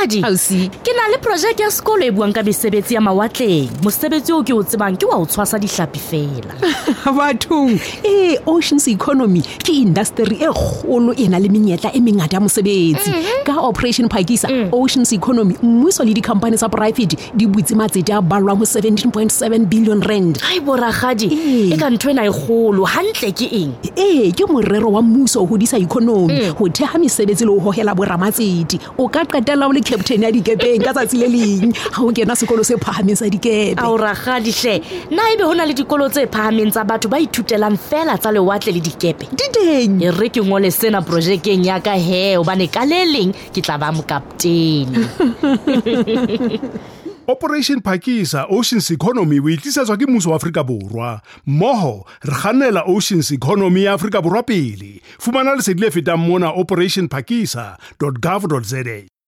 Rakgadi, Ausi. ke na le project ya sekolo e buang ka mesebetsi ya mawatleng. Mosebetsi o ke o tsebang ke wa ho tshwasa dihlapi fela. Bathong, Oceans Economy ke industry e kgolo e na le menyetla e mengata ya mosebetsi. Ka Operation Phakisa, Oceans Economy, mmuso le di-company tsa private di butse matsete a balwang ho 17.7 billion rand. Ai bo Rakgadi, e ka ntho ena e kgolo, hantle ke eng? Ke morero wa mmuso ho hodisa economy, ho theha mesebetsi le ho hohela boramatsete. O ka qetella o le captain ya dikepeng ka tsatsi le leng ha o kena sekolo se phahameng sa dikepe. Ao Rakgadi hle, na ebe hona le dikolo tse phahameng tsa batho ba ithutelang fela tsa lewatle le dikepe? Di teng. E re ke ngole sena projekeng ya ka he, hobane ka le leng ke tla ba mokaptene. Operation Phakisa Oceans Economy o itlisetswa ke mmuso wa Afrika Borwa. Mmoho re kgannela Oceans Economy ya Afrika Borwa pele. Fumana lesedi le fetang mona operationphakisa.gov.za.